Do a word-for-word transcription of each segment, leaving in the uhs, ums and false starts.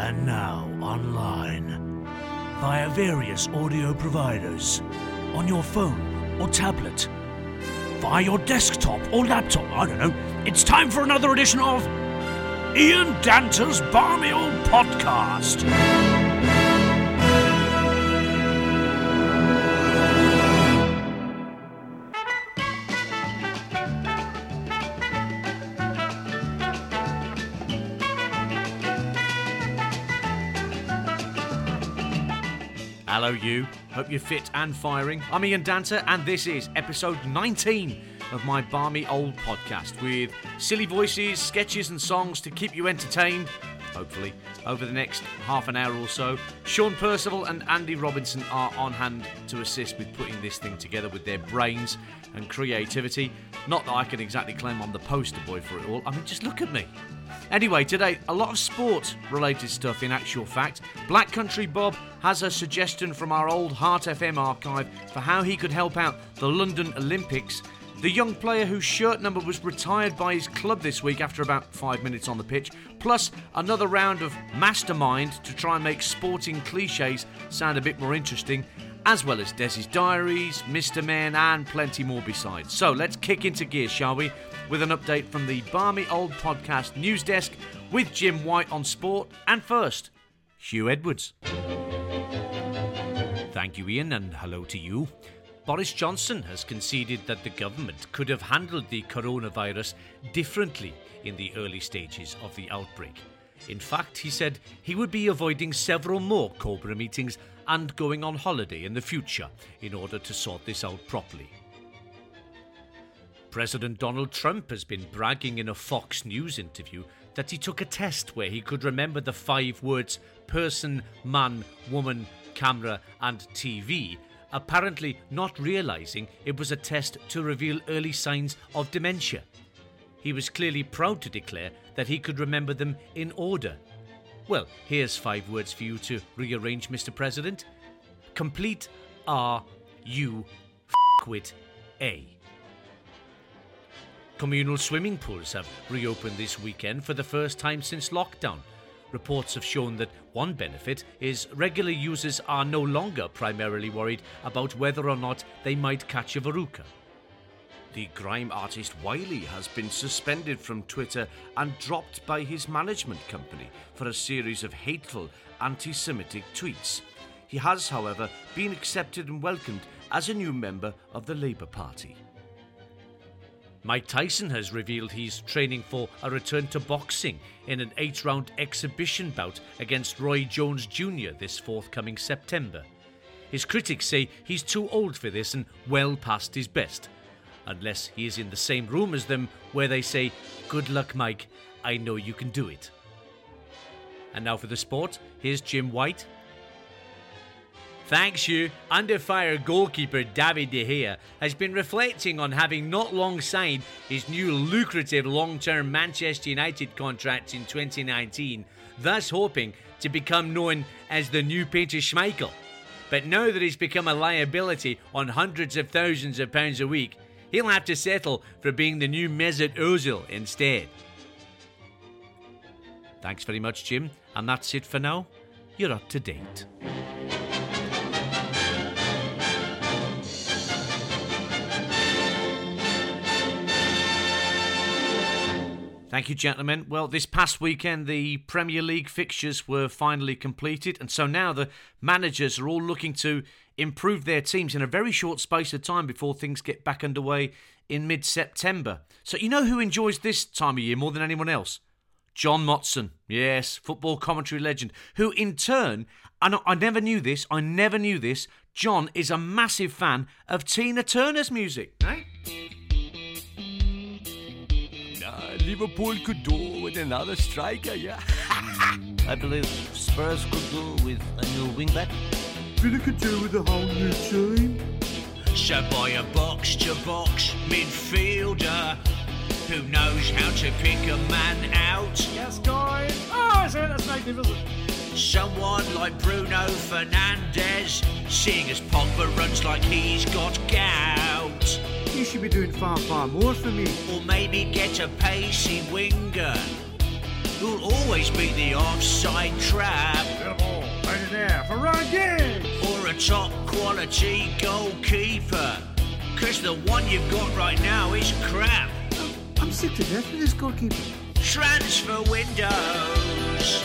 And now online via various audio providers on your phone or tablet, via your desktop or laptop, I don't know. It's time for another edition of Ian Danter's Barmy Old Podcast. Hello you, hope you're fit and firing. I'm Ian Danter and this is episode nineteen of my Barmy Old Podcast with silly voices, sketches and songs to keep you entertained, hopefully, over the next half an hour or so. Sean Percival and Andy Robinson are on hand to assist with putting this thing together with their brains and creativity. Not that I can exactly claim I'm the poster boy for it all, I mean just look at me. Anyway, today, a lot of sport-related stuff in actual fact. Black Country Bob has a suggestion from our old Heart F M archive for how he could help out the London Olympics. The young player whose shirt number was retired by his club this week after about five minutes on the pitch, plus another round of Mastermind to try and make sporting cliches sound a bit more interesting, as well as Desi's Diaries, Mister Men and plenty more besides. So let's kick into gear, shall we, with an update from the Barmy Old Podcast news desk with Jim White on sport. And first, Hugh Edwards. Thank you, Ian, and hello to you. Boris Johnson has conceded that the government could have handled the coronavirus differently in the early stages of the outbreak. In fact, he said he would be avoiding several more Cobra meetings and going on holiday in the future in order to sort this out properly. President Donald Trump has been bragging in a Fox News interview that he took a test where he could remember the five words person, man, woman, camera and T V, apparently not realising it was a test to reveal early signs of dementia. He was clearly proud to declare that he could remember them in order. Well, here's five words for you to rearrange, Mister President. Complete R, U, F with A. Communal swimming pools have reopened this weekend for the first time since lockdown. Reports have shown that one benefit is regular users are no longer primarily worried about whether or not they might catch a verruca. The grime artist Wiley has been suspended from Twitter and dropped by his management company for a series of hateful anti-Semitic tweets. He has, however, been accepted and welcomed as a new member of the Labour Party. Mike Tyson has revealed he's training for a return to boxing in an eight-round exhibition bout against Roy Jones Junior this forthcoming September. His critics say he's too old for this and well past his best, unless he is in the same room as them where they say, "Good luck, Mike, I know you can do it." And now for the sport, here's Jim White. Thanks, Hugh. Under-fire goalkeeper David De Gea has been reflecting on having not long signed his new lucrative long-term Manchester United contract in twenty nineteen, thus hoping to become known as the new Peter Schmeichel. But now that he's become a liability on hundreds of thousands of pounds a week, he'll have to settle for being the new Mesut Ozil instead. Thanks very much, Jim. And that's it for now. You're up to date. Thank you, gentlemen. Well, this past weekend, the Premier League fixtures were finally completed, and so now the managers are all looking to improve their teams in a very short space of time before things get back underway in mid-September. So you know who enjoys this time of year more than anyone else? John Motson, yes, football commentary legend, who in turn, and I never knew this, I never knew this, John is a massive fan of Tina Turner's music, right? Liverpool could do with another striker, yeah. I believe Spurs could do with a new wingback. Villa could do with a whole new team. So buy a box-to-box midfielder who knows how to pick a man out. Yes, guys. Oh, is it? That's magnificent. Someone like Bruno Fernandes, seeing as Pogba runs like he's got gout. You should be doing far, far more for me. Or maybe get a pacey winger who'll always beat the offside trap. The ball, right in there for Ryan Giggs. Or a top quality goalkeeper. Cause the one you've got right now is crap. I'm sick to death of this goalkeeper. Transfer windows.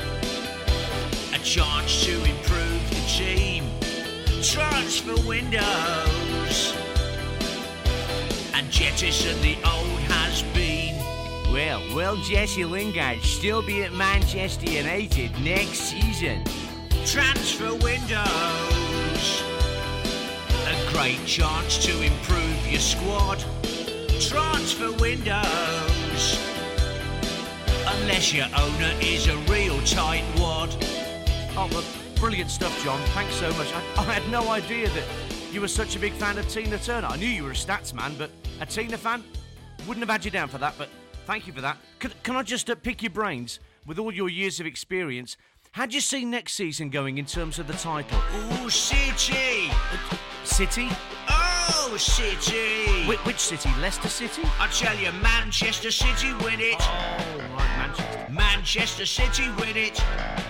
A chance to improve the team. Transfer windows. And jettison the old has been. Well, will Jesse Lingard still be at Manchester United next season? Transfer windows. A great chance to improve your squad. Transfer windows. Unless your owner is a real tightwad. Oh, well, brilliant stuff, John. Thanks so much. I, I had no idea that you were such a big fan of Tina Turner. I knew you were a stats man, but a Tina fan? Wouldn't have had you down for that, but thank you for that. Can, can I just uh, pick your brains? With all your years of experience, how do you see next season going in terms of the title? Ooh, City! Uh, City? Oh, City! Wh- which city? Leicester City? I tell you, Manchester City win it. Oh, right, Manchester. Manchester City win it.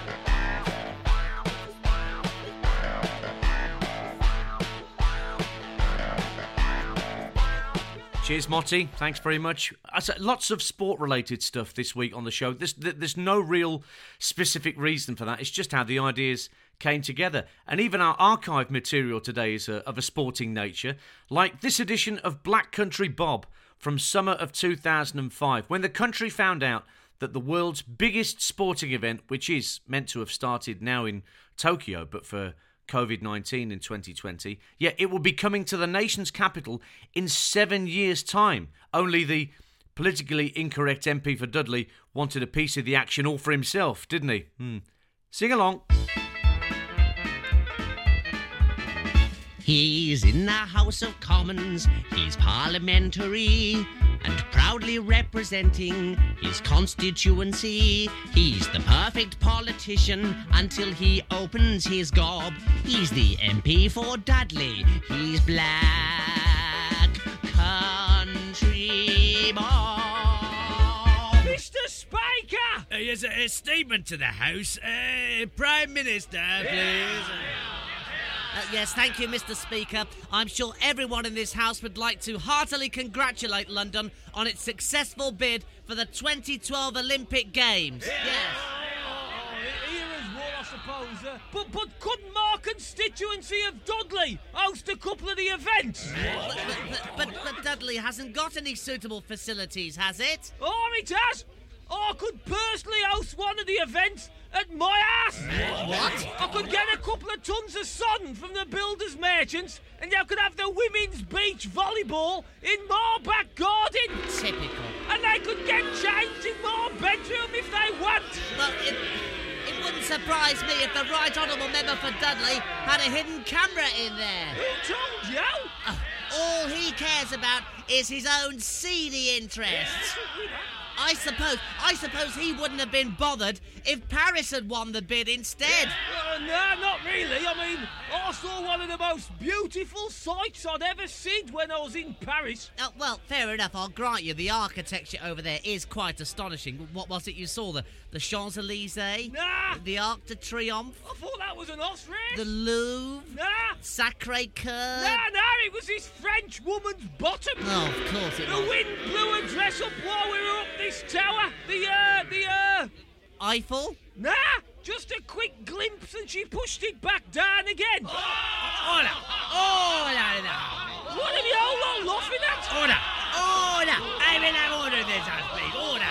Cheers, Motti. Thanks very much. I said lots of sport-related stuff this week on the show. There's, there's no real specific reason for that. It's just how the ideas came together. And even our archive material today is a, of a sporting nature, like this edition of Black Country Bob from summer of two thousand five, when the country found out that the world's biggest sporting event, which is meant to have started now in Tokyo, but for covid nineteen in twenty twenty, yeah, it will be coming to the nation's capital in seven years' time. Only the politically incorrect M P for Dudley wanted a piece of the action all for himself, didn't he? Hmm. Sing along. He's in the House of Commons, he's parliamentary, and proudly representing his constituency. He's the perfect politician until he opens his gob. He's the M P for Dudley, he's Black Country Bob. Mister Spiker! Uh, yes, a, a statement to the House. Uh, Prime Minister, please. Uh, yes, thank you, Mister Speaker. I'm sure everyone in this House would like to heartily congratulate London on its successful bid for the twenty twelve Olympic Games. Yeah. Yes. Oh, here as well, I suppose. Uh, but, but couldn't my constituency of Dudley host a couple of the events? But, but, but, but Dudley hasn't got any suitable facilities, has it? Oh, it has. I could personally host one of the events at my house. What? I could get a couple of tons of sun from the builders' merchants, and I could have the women's beach volleyball in my back garden. Typical. And they could get changed in my bedroom if they want. Well, it, it wouldn't surprise me if the Right Honourable Member for Dudley had a hidden camera in there. Who told you? Uh, all he cares about is his own seedy interests. I suppose, I suppose he wouldn't have been bothered if Paris had won the bid instead. Uh, no, not really. I mean, I saw one of the most beautiful sights I'd ever seen when I was in Paris. Uh, well, fair enough, I'll grant you, the architecture over there is quite astonishing. What was it you saw? The, the Champs-Elysees? Nah. The Arc de Triomphe? I thought that was an ostrich. The Louvre? Nah. Sacré-Cœur? Nah, nah, it was this French woman's bottom. Oh, of course it the was. The wind blew her dress up while we were up this tower. The, uh, the, uh... Eiffel? Nah, just a quick glimpse and she pushed it back down again. Order! Order! What are you all laughing at? Order! Order! I will have order in this house, please. Order!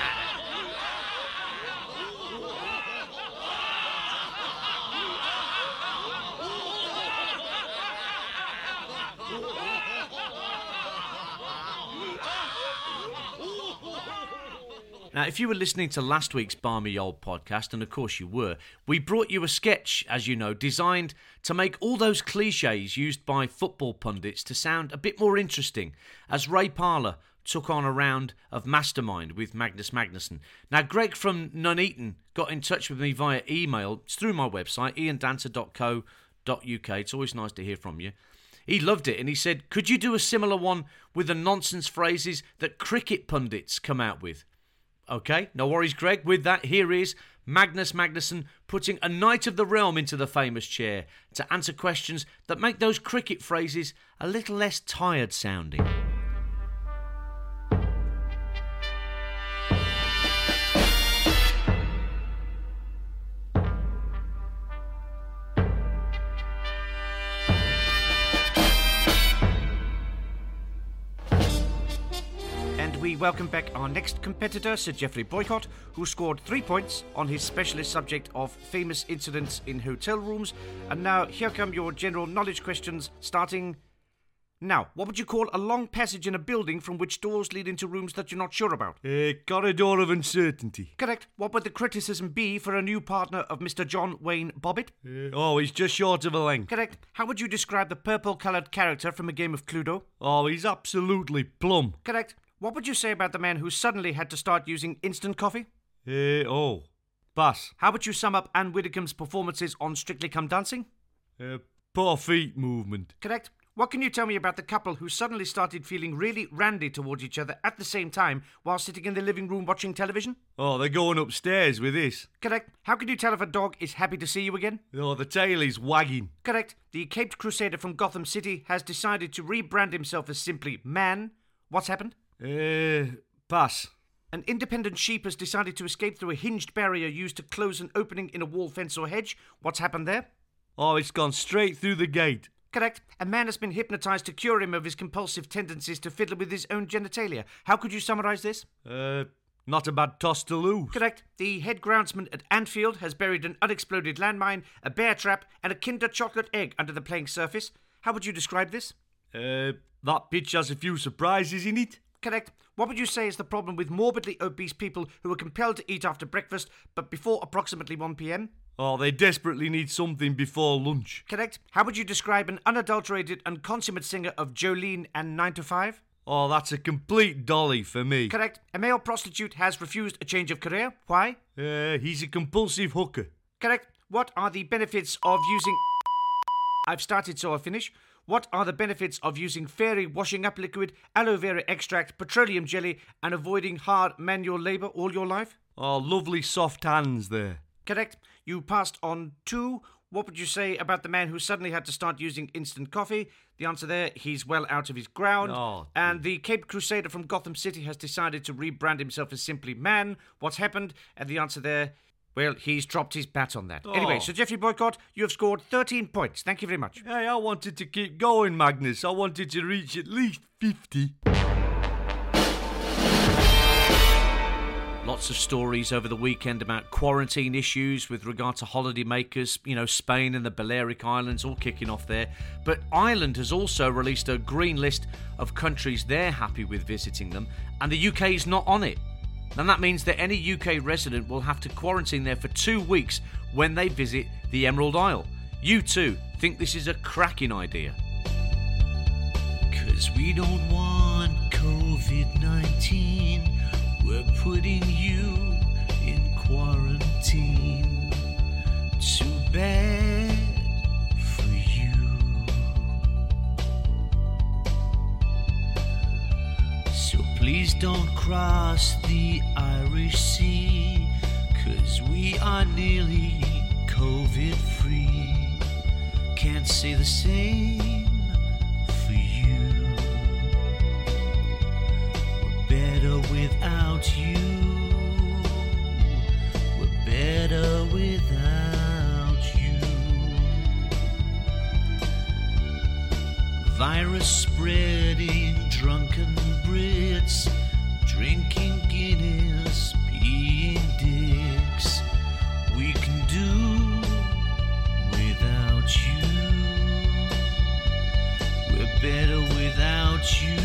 Now, if you were listening to last week's Barmy Old podcast, and of course you were, we brought you a sketch, as you know, designed to make all those cliches used by football pundits to sound a bit more interesting, as Ray Parlour took on a round of Mastermind with Magnus Magnusson. Now, Greg from Nuneaton got in touch with me via email. It's through my website, ian dancer dot co dot uk. It's always nice to hear from you. He loved it, and he said, could you do a similar one with the nonsense phrases that cricket pundits come out with? Okay, no worries, Greg. With that, here is Magnus Magnusson putting a Knight of the Realm into the famous chair to answer questions that make those cricket phrases a little less tired sounding. We welcome back our next competitor, Sir Geoffrey Boycott, who scored three points on his specialist subject of famous incidents in hotel rooms. And now, here come your general knowledge questions, starting now. What would you call a long passage in a building from which doors lead into rooms that you're not sure about? A corridor of uncertainty. Correct. What would the criticism be for a new partner of Mister John Wayne Bobbitt? Uh, oh, he's just short of a length. Correct. How would you describe the purple-coloured character from a game of Cluedo? Oh, he's absolutely plum. Correct. What would you say about the man who suddenly had to start using instant coffee? Uh, oh, pass. How would you sum up Anne Widdecombe's performances on Strictly Come Dancing? Uh, poor feet movement. Correct. What can you tell me about the couple who suddenly started feeling really randy towards each other at the same time while sitting in the living room watching television? Oh, they're going upstairs with this. Correct. How can you tell if a dog is happy to see you again? Oh, the tail is wagging. Correct. The Caped Crusader from Gotham City has decided to rebrand himself as simply Man. What's happened? Uh, pass. An independent sheep has decided to escape through a hinged barrier used to close an opening in a wall, fence or hedge. What's happened there? Oh, it's gone straight through the gate. Correct. A man has been hypnotised to cure him of his compulsive tendencies to fiddle with his own genitalia. How could you summarise this? Uh, not a bad toss to lose. Correct. The head groundsman at Anfield has buried an unexploded landmine, a bear trap and a Kinder chocolate egg under the playing surface. How would you describe this? Uh, that pitch has a few surprises in it. Correct. What would you say is the problem with morbidly obese people who are compelled to eat after breakfast but before approximately one p.m? Oh, they desperately need something before lunch. Correct. How would you describe an unadulterated and consummate singer of Jolene and nine to five? Oh, that's a complete dolly for me. Correct. A male prostitute has refused a change of career. Why? Uh, he's a compulsive hooker. Correct. What are the benefits of using... I've started, so I'll finish. What are the benefits of using fairy washing up liquid, aloe vera extract, petroleum jelly, and avoiding hard manual labour all your life? Oh, lovely soft hands there. Correct. You passed on two. What would you say about the man who suddenly had to start using instant coffee? The answer there, he's well out of his ground. Oh, and the Caped Crusader from Gotham City has decided to rebrand himself as simply Man. What's happened? And the answer there, well, he's dropped his bat on that. Oh. Anyway, Sir Geoffrey Boycott, you have scored thirteen points. Thank you very much. Hey, I wanted to keep going, Magnus. I wanted to reach at least fifty. Lots of stories over the weekend about quarantine issues with regard to holidaymakers, you know, Spain and the Balearic Islands all kicking off there. But Ireland has also released a green list of countries they're happy with visiting them, and the U K is not on it. And that means that any U K resident will have to quarantine there for two weeks when they visit the Emerald Isle. You too think this is a cracking idea? 'Cause we don't want covid nineteen. We're putting you in quarantine. Too bad for you. So please don't cross the Irish Sea, 'cause we are nearly COVID free. Can't say the same for you. We're better without you. We're better without you. Virus spreading, drunken Brits, drinking Guinness, being dicks. We can do without you. We're better without you.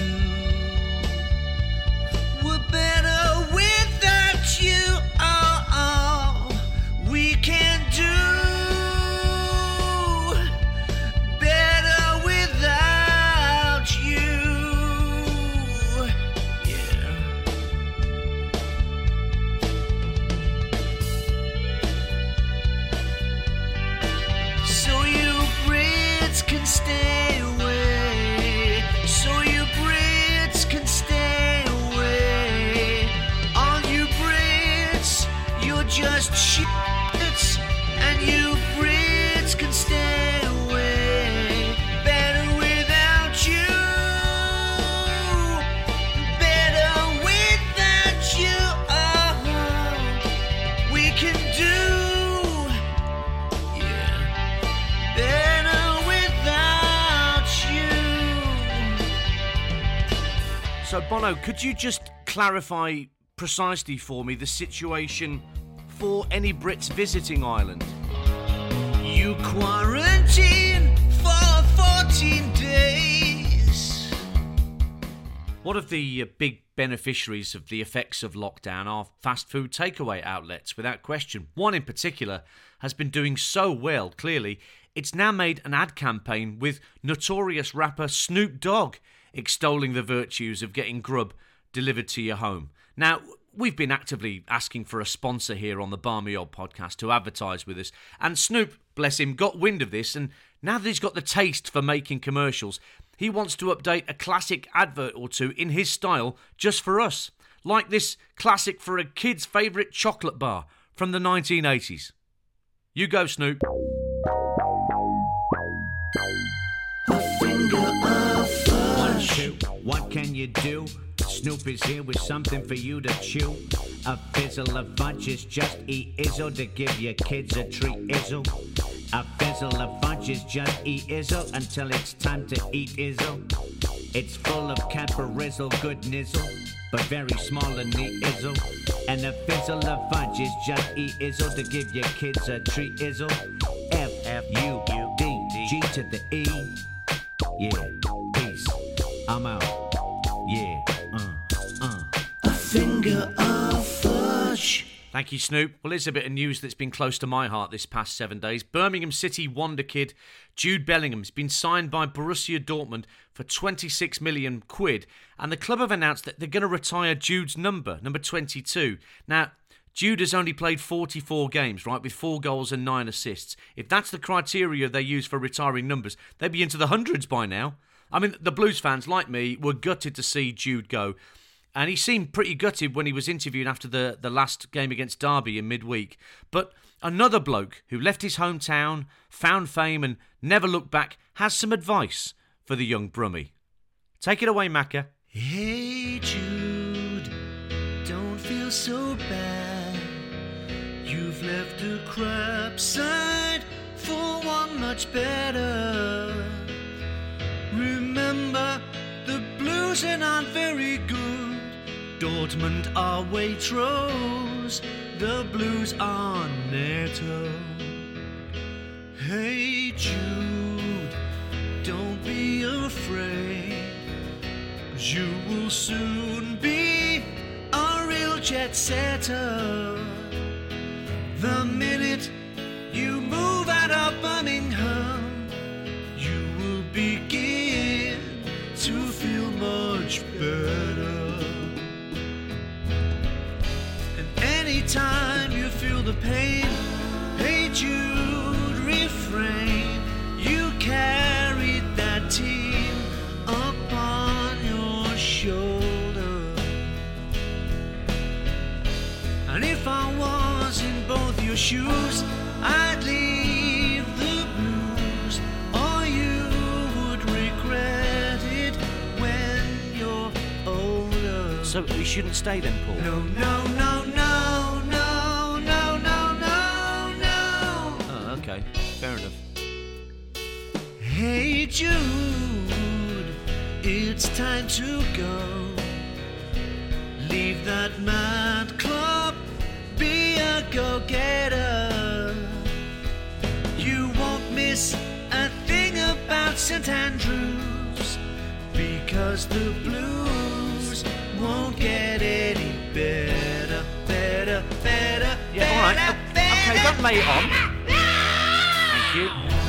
We're better without you. Oh, oh. We can do better without you. Yeah. Bono, could you just clarify precisely for me the situation for any Brits visiting Ireland? You quarantine for fourteen days. One of the uh, big beneficiaries of the effects of lockdown are fast food takeaway outlets, without question. One in particular has been doing so well, clearly. It's now made an ad campaign with notorious rapper Snoop Dogg extolling the virtues of getting grub delivered to your home. Now, we've been actively asking for a sponsor here on the Barmy Old podcast to advertise with us, and Snoop, bless him, got wind of this, and now that he's got the taste for making commercials, he wants to update a classic advert or two in his style just for us, like this classic for a kid's favourite chocolate bar from the nineteen eighties. You go, Snoop. A finger of fudge. One, two, what can you do? Snoop is here with something for you to chew. A fizzle of fudge is just e-izzle to give your kids a treat izzle. A fizzle of fudge is just e-izzle until it's time to eat izzle. It's full of caporizzle, good nizzle, but very small and neat izzle. And a fizzle of fudge is just e-izzle to give your kids a treat izzle. F F U D G to the E. Yeah, peace. I'm out. Yeah, uh, uh. A finger of fudge. Thank you, Snoop. Well, here's a bit of news that's been close to my heart this past seven days. Birmingham City wonder kid Jude Bellingham's been signed by Borussia Dortmund for twenty-six million quid, and the club have announced that they're going to retire Jude's number, number twenty-two. Now, Jude has only played forty-four games, right, with four goals and nine assists. If that's the criteria they use for retiring numbers, they'd be into the hundreds by now. I mean, the Blues fans, like me, were gutted to see Jude go. And he seemed pretty gutted when he was interviewed after the, the last game against Derby in midweek. But another bloke who left his hometown, found fame and never looked back has some advice for the young Brummie. Take it away, Macca. Hey Jude, don't feel so bad. You've left the crap side for one much better. Remember, the Blues are not very good. Dortmund are Waitrose, the Blues are Neto. Hey Jude, don't be afraid, 'cause you will soon be a real jet setter. The minute you move out of Birmingham, you will begin to feel much better. Anytime you feel the pain, hey Jude, refrain. You carried that team upon your shoulder. And if I was in both your shoes, I'd leave the Blues, or you would regret it when you're older. So we shouldn't stay then, Paul? No, no, no, no. Okay, fair enough. Hey Jude, it's time to go. Leave that mad club, be a go-getter. You won't miss a thing about Saint Andrews, because the Blues won't get any better, better, better, Yeah, all right. better, Okay, better. don't lay it on. Thank you.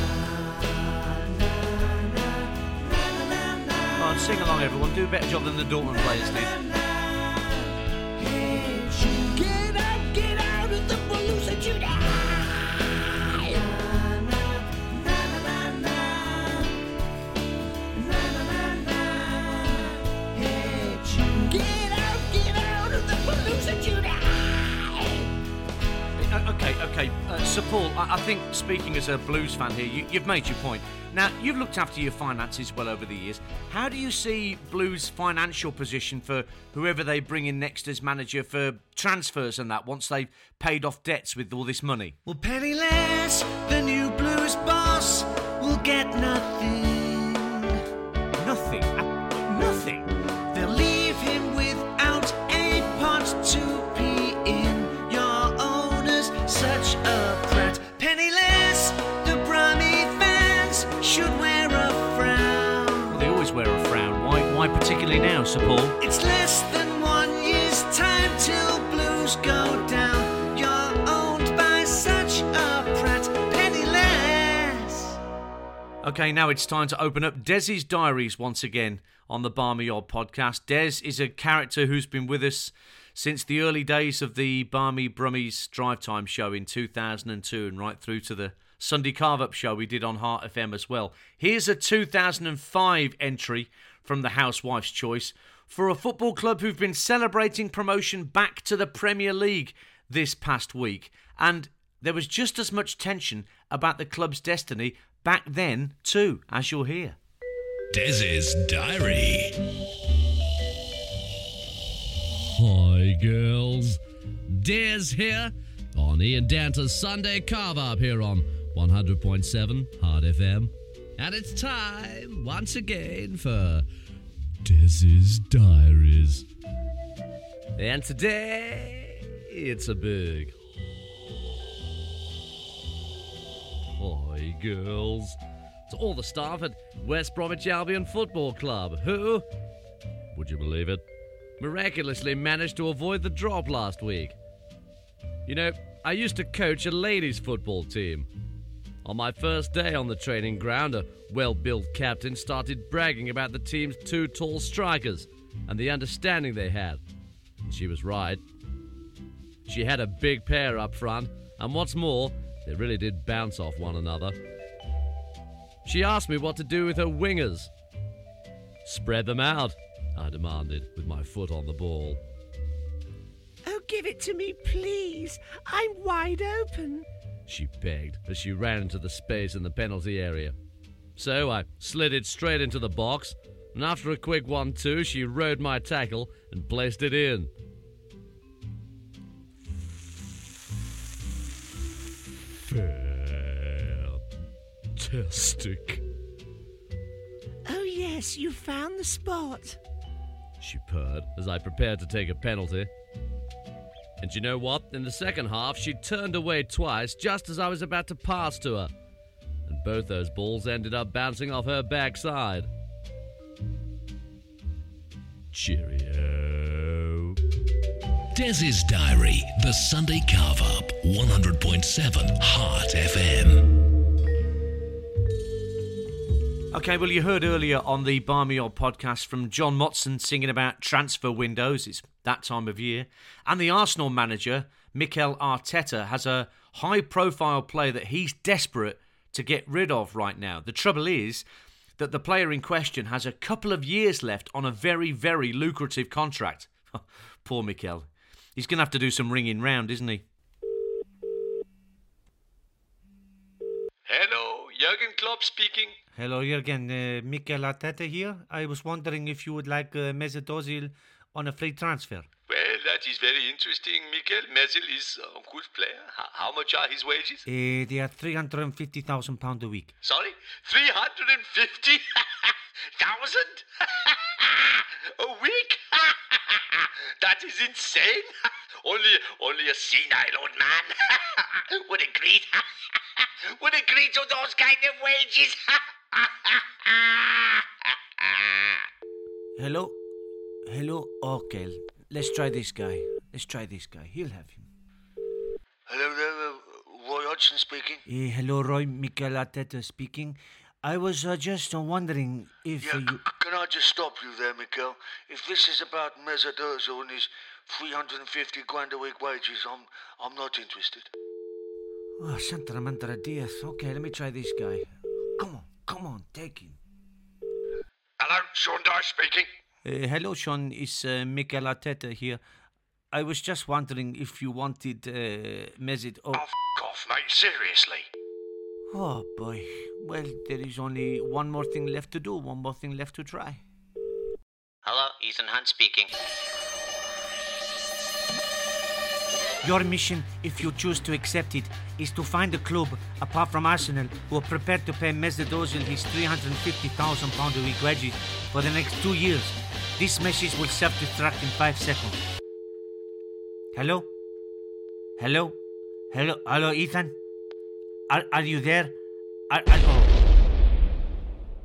Come on, sing along, everyone. Do a better job than the Dortmund players did. Get out, get out of the Blues and you die. Get out, get out of the Blues and you die. Okay, okay. Uh, Sir Paul, I, I think speaking as a Blues fan here, you, you've made your point. Now, you've looked after your finances well over the years. How do you see Blues' financial position for whoever they bring in next as manager for transfers and that, once they've paid off debts with all this money? Well, penniless, the new Blues boss will get nothing. Nothing? Uh, nothing? They'll leave him Why particularly now, Sir Paul? It's less than one year's time till blues go down. You're owned by such a prat, penniless. Okay, now it's time to open up Dez's diaries once again on the Barmy Odd podcast. Dez is a character who's been with us since the early days of the Barmy Brummies Drive Time show in two thousand two and right through to the Sunday Carve-Up show we did on Heart F M as well. Here's a two thousand five entry from the Housewife's Choice for a football club who've been celebrating promotion back to the Premier League this past week. And there was just as much tension about the club's destiny back then too, as you'll hear. Dez's Diary. Hi, girls. Des here on Ian Danter's Sunday Carve-Up here on one hundred point seven Heart F M. And it's time, once again, for Dez's Diaries. And today, it's a big hi, girls, to all the staff at West Bromwich Albion Football Club, who, would you believe it, miraculously managed to avoid the drop last week. You know, I used to coach a ladies' football team. On my first day on the training ground, a well-built captain started bragging about the team's two tall strikers and the understanding they had. And she was right. She had a big pair up front, and what's more, they really did bounce off one another. She asked me what to do with her wingers. Spread them out, I demanded, with my foot on the ball. Oh, give it to me, please. I'm wide open, she begged as she ran into the space in the penalty area. So I slid it straight into the box, and after a quick one two, she rode my tackle and placed it in. Fantastic. Oh, yes, you found the spot, she purred as I prepared to take a penalty. And you know what? In the second half, she turned away twice just as I was about to pass to her. And both those balls ended up bouncing off her backside. Cheerio. Dez's Diary, the Sunday Carve-Up, one hundred point seven Heart F M. Okay, well, you heard earlier on the Barmy Odd podcast from John Motson singing about transfer windows. It's that time of year. And the Arsenal manager, Mikel Arteta, has a high-profile player that he's desperate to get rid of right now. The trouble is that the player in question has a couple of years left on a very, very lucrative contract. Poor Mikel. He's going to have to do some ringing round, isn't he? Hello, Jurgen Klopp speaking. Hello, Jurgen. Uh, Mikel Arteta here. I was wondering if you would like uh, Mesut Ozil on a free transfer. Well, that is very interesting, Mikel. Mesut is a good player. H- how much are his wages? Uh, they are three hundred fifty thousand pounds a week. Sorry? three hundred fifty thousand? A week? That is insane. only, only a senile old man would agree. would agree to those kind of wages. Hello? Hello? Okay, let's try this guy. Let's try this guy. He'll have him. Hello there, uh, Roy Hodgson speaking. Uh, hello, Roy. Mikel Arteta speaking. I was uh, just uh, wondering if Yeah, uh, you... c- can I just stop you there, Mikel? If this is about Mesut Ozil and his three hundred fifty grand a week wages, I'm I'm not interested. Oh, Santa Manta Diaz. Okay, let me try this guy. Come on, come on, take him. Hello, Sean Dyche speaking. Uh, hello, Sean. It's uh, Mikel Arteta here. I was just wondering if you wanted uh, Mesut... Oh, oh, f*** off, mate. Seriously. Oh, boy. Well, there is only one more thing left to do, one more thing left to try. Hello, Ethan Hunt speaking. Your mission, if you choose to accept it, is to find a club, apart from Arsenal, who are prepared to pay Mesut Ozil his three hundred fifty thousand pounds a week wages for the next two years. This message will self-destruct in five seconds. Hello? Hello? Hello? Hello, Ethan? Are, are you there? Are, are, oh.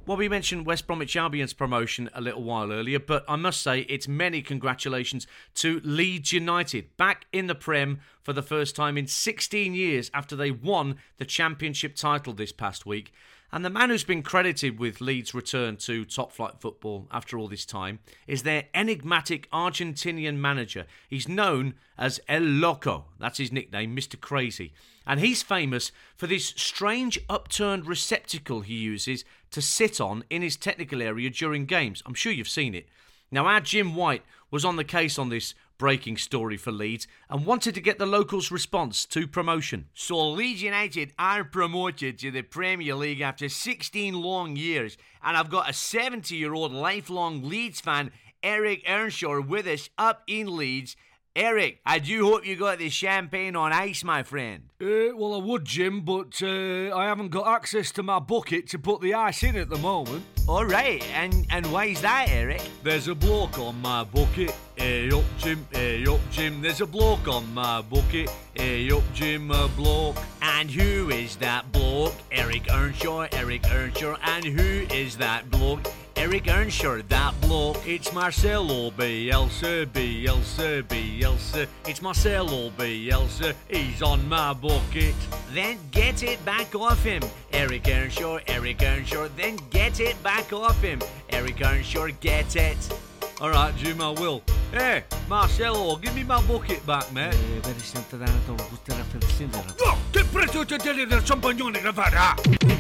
Well, we mentioned West Bromwich Albion's promotion a little while earlier, but I must say it's many congratulations to Leeds United, back in the Prem for the first time in sixteen years after they won the Championship title this past week. And the man who's been credited with Leeds' return to top-flight football after all this time is their enigmatic Argentinian manager. He's known as El Loco, that's his nickname, Mister Crazy. And he's famous for this strange upturned receptacle he uses to sit on in his technical area during games. I'm sure you've seen it. Now, our Jim White was on the case on this breaking story for Leeds and wanted to get the locals' response to promotion. So Leeds United are promoted to the Premier League after sixteen long years, and I've got a seventy-year-old lifelong Leeds fan, Eric Earnshaw, with us up in Leeds. Eric, I do hope you got the champagne on ice, my friend. Uh, well, I would, Jim, but uh, I haven't got access to my bucket to put the ice in at the moment. All right, and, and why is that, Eric? There's a bloke on my bucket. Hey up, Jim, hey up, Jim. There's a bloke on my bucket. Hey up, Jim, a bloke. And who is that bloke? Eric Earnshaw, Eric Earnshaw. And who is that bloke? Eric Earnshaw, that bloke. It's Marcelo Bielsa, Bielsa, Bielsa. It's Marcelo Bielsa, he's on my bucket. Then get it back off him, Eric Earnshaw, Eric Earnshaw. Then get it back off him, Eric Earnshaw, get it. All right, Jim, I will. Hey, Marcelo, give me my bucket back, mate. Eh, per Sant'Adamo, buttare per il sindaco. Oh, che prezzo ti del champagnone, Gravara?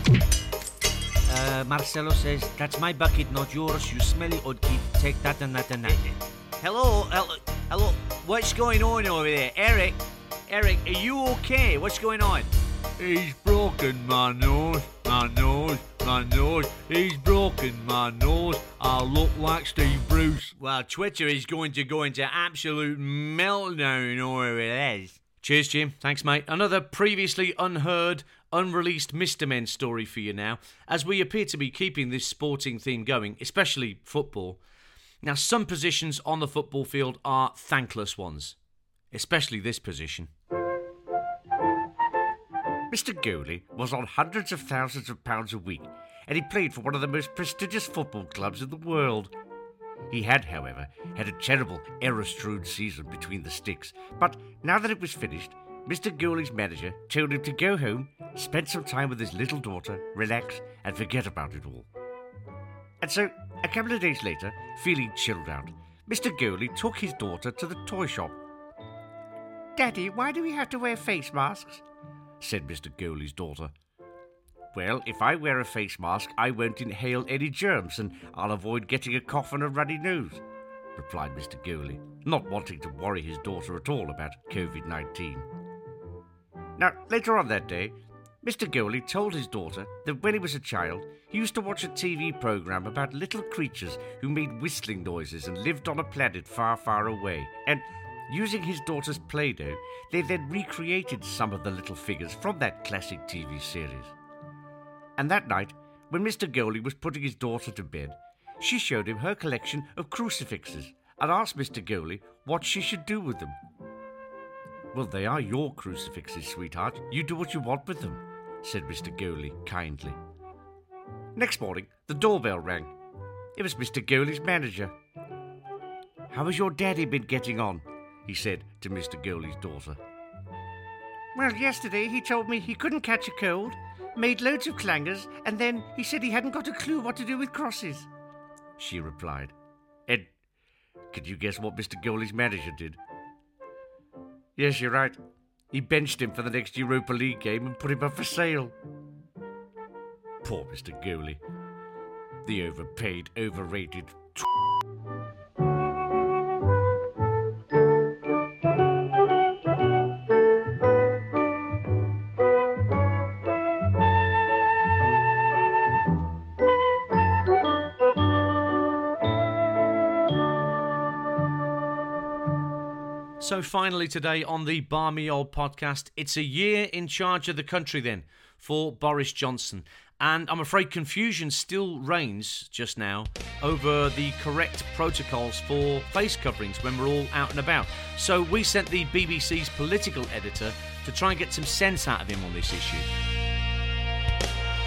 Uh, Marcelo says, that's my bucket, not yours. You smelly old kid. Take that and that and that. Hello, hello, hello. What's going on over there? Eric, Eric, are you okay? What's going on? He's broken my nose, my nose, my nose. He's broken my nose. I look like Steve Bruce. Well, Twitter is going to go into absolute meltdown over this. Cheers, Jim. Thanks, mate. Another previously unheard, unreleased Mister Men story for you now, as we appear to be keeping this sporting theme going, especially football. Now, some positions on the football field are thankless ones, especially this position. Mister Goalie was on hundreds of thousands of pounds a week, and he played for one of the most prestigious football clubs in the world. He had, however, had a terrible, error-strewn season between the sticks, but now that it was finished, Mister Goalie's manager told him to go home, spend some time with his little daughter, relax, and forget about it all. And so, a couple of days later, feeling chilled out, Mister Goalie took his daughter to the toy shop. "Daddy, why do we have to wear face masks?" said Mister Goalie's daughter. "Well, if I wear a face mask, I won't inhale any germs, and I'll avoid getting a cough and a runny nose," replied Mister Goalie, not wanting to worry his daughter at all about covid nineteen. Now, later on that day, Mister Goalie told his daughter that when he was a child, he used to watch a T V program about little creatures who made whistling noises and lived on a planet far, far away, and using his daughter's Play-Doh, they then recreated some of the little figures from that classic T V series. And that night, when Mister Goalie was putting his daughter to bed, she showed him her collection of crucifixes and asked Mister Goalie what she should do with them. "Well, they are your crucifixes, sweetheart. You do what you want with them," said Mister Goalie kindly. Next morning, the doorbell rang. It was Mister Goalie's manager. "How has your daddy been getting on?" he said to Mister Goalie's daughter. "Well, yesterday he told me he couldn't catch a cold, made loads of clangers, and then he said he hadn't got a clue what to do with crosses," she replied. And can you guess what Mister Goalie's manager did? Yes, you're right. He benched him for the next Europa League game and put him up for sale. Poor Mister Goalie. The overpaid, overrated t- So finally today on the Barmy Old Podcast, it's a year in charge of the country then for Boris Johnson. And I'm afraid confusion still reigns just now over the correct protocols for face coverings when we're all out and about. So we sent the B B C's political editor to try and get some sense out of him on this issue.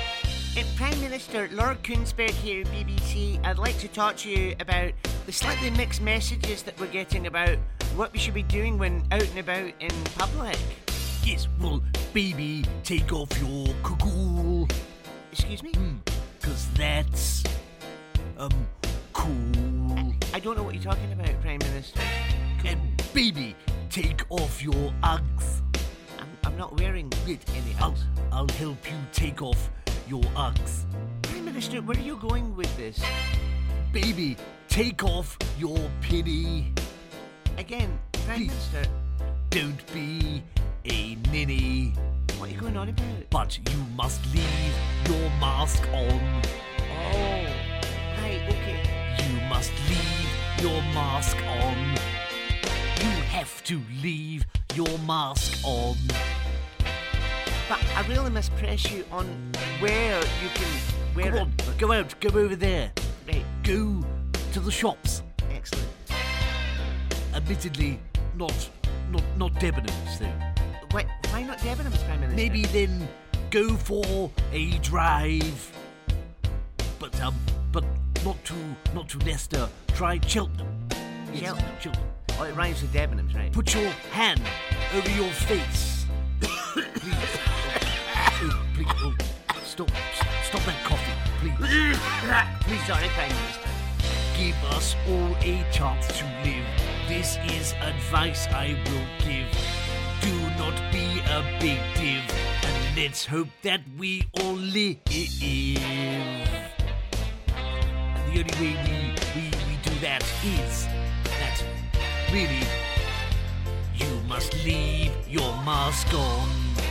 Uh, Prime Minister, Lord Kunsberg here, B B C. I'd like to talk to you about the slightly mixed messages that we're getting about what we should be doing when out and about in public. Yes, well, baby, take off your cagoule. Excuse me? Because mm, that's, um, cool. I, I don't know what you're talking about, Prime Minister. Cool. And baby, take off your Uggs. I'm, I'm not wearing Wait, any I'll, Uggs. I'll help you take off your Uggs. Prime Minister, where are you going with this? Baby, take off your penny. Again, Prime Please. Minister. Don't be a ninny. What are you going on about? But you must leave your mask on. Oh, right, okay. You must leave your mask on. You have to leave your mask on. But I really must press you on where you can wear Go it. on, go out, go over there. Right. Go to the shops. Excellent. Admittedly, not not not Debenhams though. Why, why not Debenhams, Prime Minister? Maybe then go for a drive. But um, but not to not to Leicester. Try Cheltenham. Yes, Cheltenham. Cheltenham. Oh, it rhymes with Debenhams, right? Put your hand over your face. Please. Oh, please. Oh, stop. Stop that coughing, please. Please, sorry, Prime Minister. Give us all a chance to live. This is advice I will give. Do not be a big div, and let's hope that we all live. And the only way we, we, we do that is that, really, you must leave your mask on.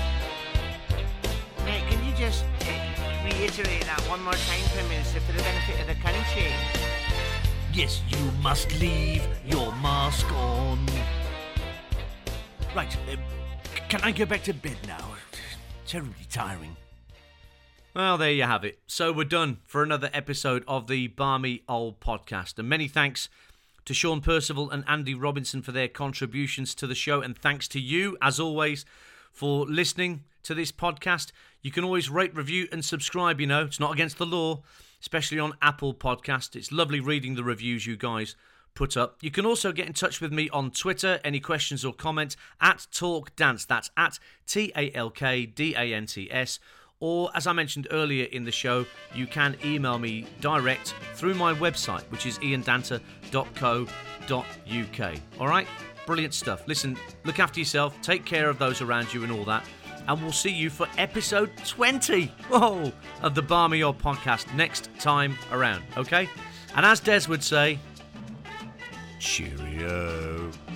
Mate, can you just uh, reiterate that one more time, Prime Minister, for the benefit of the country? Yes, you must leave your mask on. Right, uh, c- can I go back to bed now? Terribly tiring. Well, there you have it. So we're done for another episode of the Barmy Old Podcast. And many thanks to Sean Percival and Andy Robinson for their contributions to the show. And thanks to you, as always, for listening to this podcast. You can always rate, review and subscribe, you know. It's not against the law, especially on Apple Podcasts. It's lovely reading the reviews you guys put up. You can also get in touch with me on Twitter. Any questions or comments at Talk Dance. That's at T A L K D A N T S. Or, as I mentioned earlier in the show, you can email me direct through my website, which is ian danter dot co dot uk. All right? Brilliant stuff. Listen, look after yourself, take care of those around you and all that. And we'll see you for episode twenty whoa, of the Barmy Old Podcast next time around, okay? And as Des would say, cheerio.